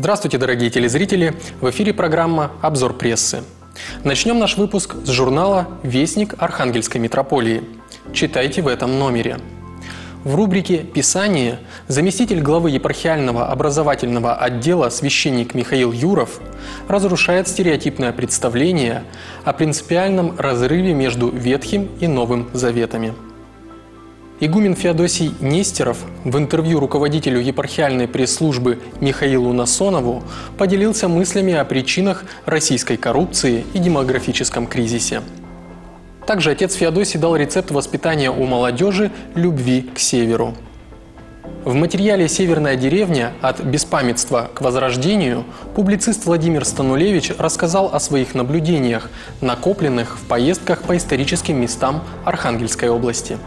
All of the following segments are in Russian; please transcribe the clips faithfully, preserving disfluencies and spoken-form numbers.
Здравствуйте, дорогие телезрители! В эфире программа «Обзор прессы». Начнем наш выпуск с журнала «Вестник Архангельской митрополии». Читайте в этом номере. В рубрике «Писание» заместитель главы епархиального образовательного отдела священник Михаил Юров разрушает стереотипное представление о принципиальном разрыве между Ветхим и Новым Заветами. Игумен Феодосий Нестеров в интервью руководителю епархиальной пресс-службы Михаилу Насонову поделился мыслями о причинах российской коррупции и демографическом кризисе. Также отец Феодосий дал рецепт воспитания у молодежи любви к северу. В материале «Северная деревня. От беспамятства к возрождению» публицист Владимир Станулевич рассказал о своих наблюдениях, накопленных в поездках по историческим местам Архангельской области.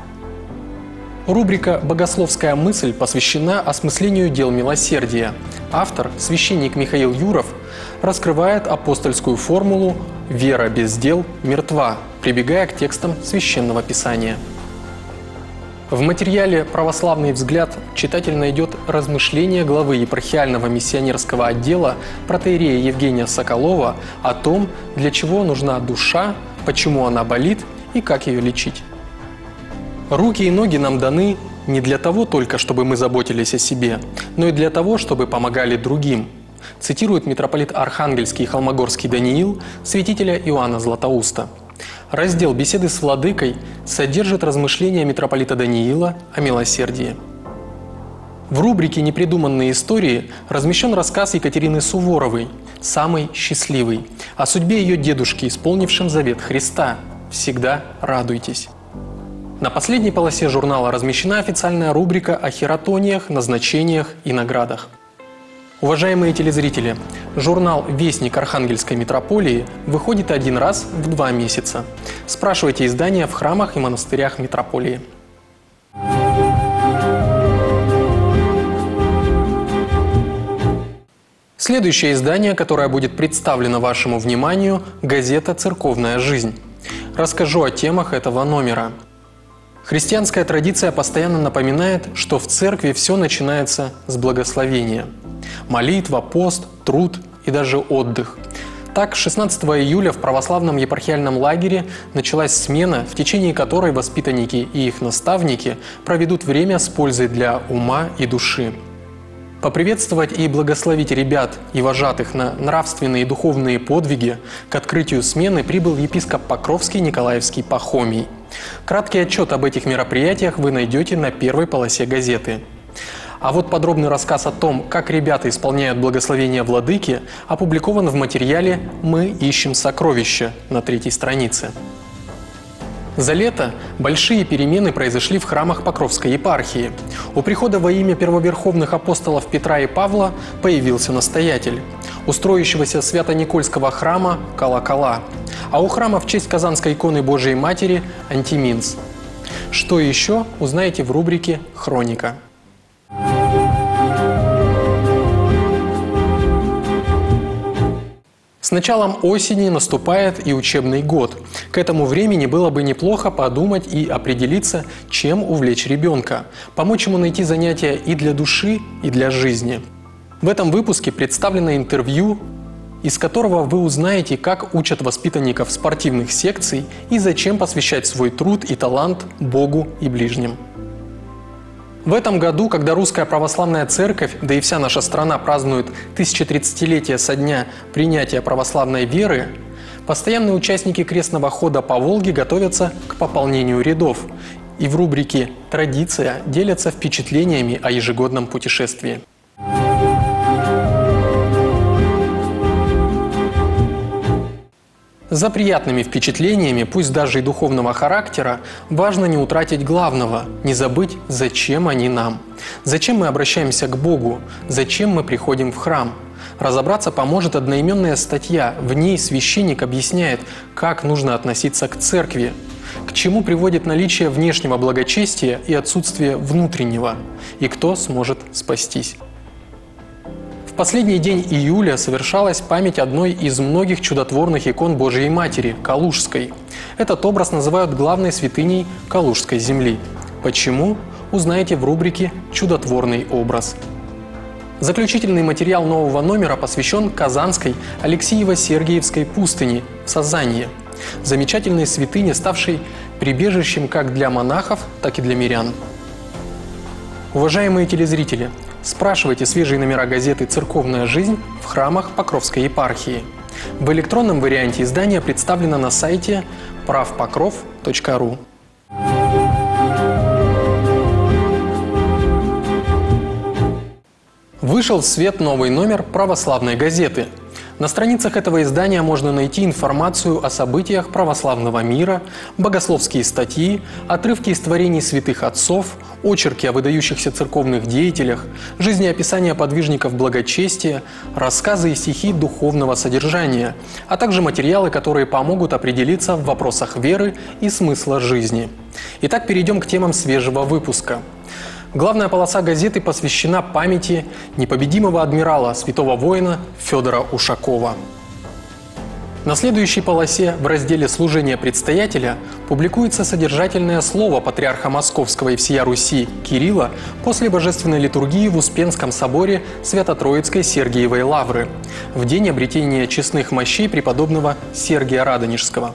Рубрика «Богословская мысль» посвящена осмыслению дел милосердия. Автор, священник Михаил Юров, раскрывает апостольскую формулу «Вера без дел мертва», прибегая к текстам Священного Писания. В материале «Православный взгляд» читатель найдет размышления главы епархиального миссионерского отдела протоиерея Евгения Соколова о том, для чего нужна душа, почему она болит и как ее лечить. Руки и ноги нам даны не для того только, чтобы мы заботились о себе, но и для того, чтобы помогали другим, цитирует митрополит Архангельский и Холмогорский Даниил святителя Иоанна Златоуста. Раздел «Беседы с владыкой» содержит размышления митрополита Даниила о милосердии. В рубрике «Непридуманные истории» размещен рассказ Екатерины Суворовой «Самый счастливый» о судьбе ее дедушки, исполнившем завет Христа «Всегда радуйтесь». На последней полосе журнала размещена официальная рубрика о хератониях, назначениях и наградах. Уважаемые телезрители, журнал «Вестник Архангельской митрополии» выходит один раз в два месяца. Спрашивайте издания в храмах и монастырях митрополии. Следующее издание, которое будет представлено вашему вниманию, газета «Церковная жизнь». Расскажу о темах этого номера. Христианская традиция постоянно напоминает, что в церкви все начинается с благословения. Молитва, пост, труд и даже отдых. Так, шестнадцатого июля в православном епархиальном лагере началась смена, в течение которой воспитанники и их наставники проведут время с пользой для ума и души. Поприветствовать и благословить ребят и вожатых на нравственные и духовные подвиги к открытию смены прибыл епископ Покровский Николаевский Пахомий. Краткий отчет об этих мероприятиях вы найдете на первой полосе газеты. А вот подробный рассказ о том, как ребята исполняют благословение владыки, опубликован в материале «Мы ищем сокровища» на третьей странице. За лето большие перемены произошли в храмах Покровской епархии. У прихода во имя первоверховных апостолов Петра и Павла появился настоятель. У строящегося Свято-Никольского храма – колокола. А у храма в честь Казанской иконы Божией Матери – антиминс. Что еще, узнаете в рубрике «Хроника». С началом осени наступает и учебный год. К этому времени было бы неплохо подумать и определиться, чем увлечь ребенка, помочь ему найти занятия и для души, и для жизни. В этом выпуске представлено интервью, из которого вы узнаете, как учат воспитанников спортивных секций и зачем посвящать свой труд и талант Богу и ближним. В этом году, когда Русская Православная Церковь, да и вся наша страна празднует тысячетридцатилетие со дня принятия православной веры, постоянные участники крестного хода по Волге готовятся к пополнению рядов и в рубрике «Традиция» делятся впечатлениями о ежегодном путешествии. За приятными впечатлениями, пусть даже и духовного характера, важно не утратить главного, не забыть, зачем они нам. Зачем мы обращаемся к Богу, зачем мы приходим в храм. Разобраться поможет одноименная статья. В ней священник объясняет, как нужно относиться к церкви, к чему приводит наличие внешнего благочестия и отсутствие внутреннего, и кто сможет спастись. В последний день июля совершалась память одной из многих чудотворных икон Божией Матери – Калужской. Этот образ называют главной святыней Калужской земли. Почему? Узнаете в рубрике «Чудотворный образ». Заключительный материал нового номера посвящен Казанской Алексеево-Сергиевской пустыне в Сазанье, замечательной святыне, ставшей прибежищем как для монахов, так и для мирян. Уважаемые телезрители, спрашивайте свежие номера газеты «Церковная жизнь» в храмах Покровской епархии. В электронном варианте издание представлено на сайте правпокров точка ру. Вышел в свет новый номер православной газеты. На страницах этого издания можно найти информацию о событиях православного мира, богословские статьи, отрывки из творений святых отцов, очерки о выдающихся церковных деятелях, жизнеописания подвижников благочестия, рассказы и стихи духовного содержания, а также материалы, которые помогут определиться в вопросах веры и смысла жизни. Итак, перейдем к темам свежего выпуска. Главная полоса газеты посвящена памяти непобедимого адмирала, святого воина Федора Ушакова. На следующей полосе в разделе «Служение предстоятеля» публикуется содержательное слово патриарха Московского и всея Руси Кирилла после божественной литургии в Успенском соборе Свято-Троицкой Сергиевой Лавры в день обретения честных мощей преподобного Сергия Радонежского.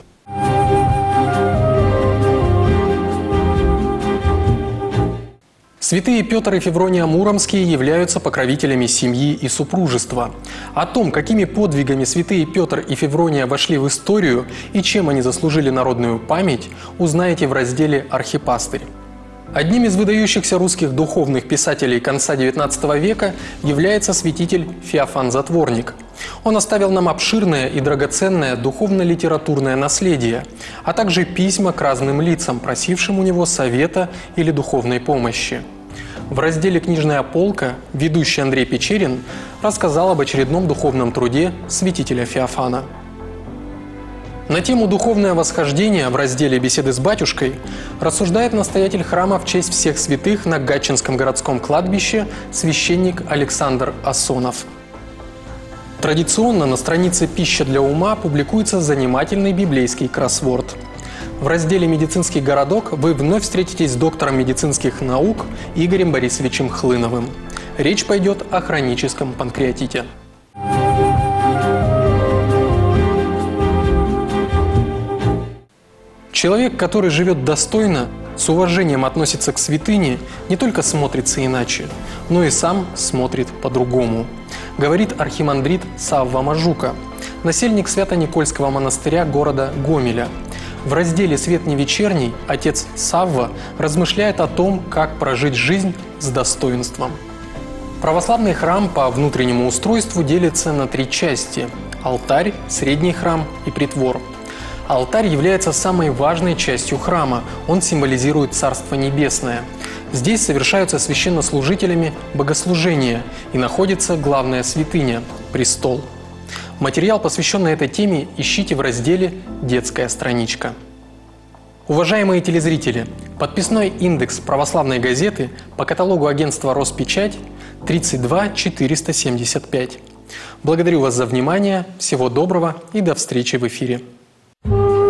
Святые Петр и Феврония Муромские являются покровителями семьи и супружества. О том, какими подвигами святые Петр и Феврония вошли в историю и чем они заслужили народную память, узнаете в разделе «Архипастырь». Одним из выдающихся русских духовных писателей конца девятнадцатого века является святитель Феофан Затворник. Он оставил нам обширное и драгоценное духовно-литературное наследие, а также письма к разным лицам, просившим у него совета или духовной помощи. В разделе «Книжная полка» ведущий Андрей Печерин рассказал об очередном духовном труде святителя Феофана. На тему «Духовное восхождение» в разделе «Беседы с батюшкой» рассуждает настоятель храма в честь всех святых на Гатчинском городском кладбище священник Александр Асонов. Традиционно на странице «Пища для ума» публикуется занимательный библейский кроссворд. В разделе «Медицинский городок» вы вновь встретитесь с доктором медицинских наук Игорем Борисовичем Хлыновым. Речь пойдет о хроническом панкреатите. Человек, который живет достойно, с уважением относится к святыне, не только смотрится иначе, но и сам смотрит по-другому, говорит архимандрит Савва Мажука, насельник Свято-Никольского монастыря города Гомеля. В разделе «Свет не вечерний» отец Савва размышляет о том, как прожить жизнь с достоинством. Православный храм по внутреннему устройству делится на три части – алтарь, средний храм и притвор. Алтарь является самой важной частью храма, он символизирует Царство Небесное. Здесь совершаются священнослужителями богослужения и находится главная святыня – престол. Материал, посвященный этой теме, ищите в разделе «Детская страничка». Уважаемые телезрители, подписной индекс православной газеты по каталогу агентства «Роспечать» тридцать два четыреста семьдесят пять. Благодарю вас за внимание, всего доброго и до встречи в эфире.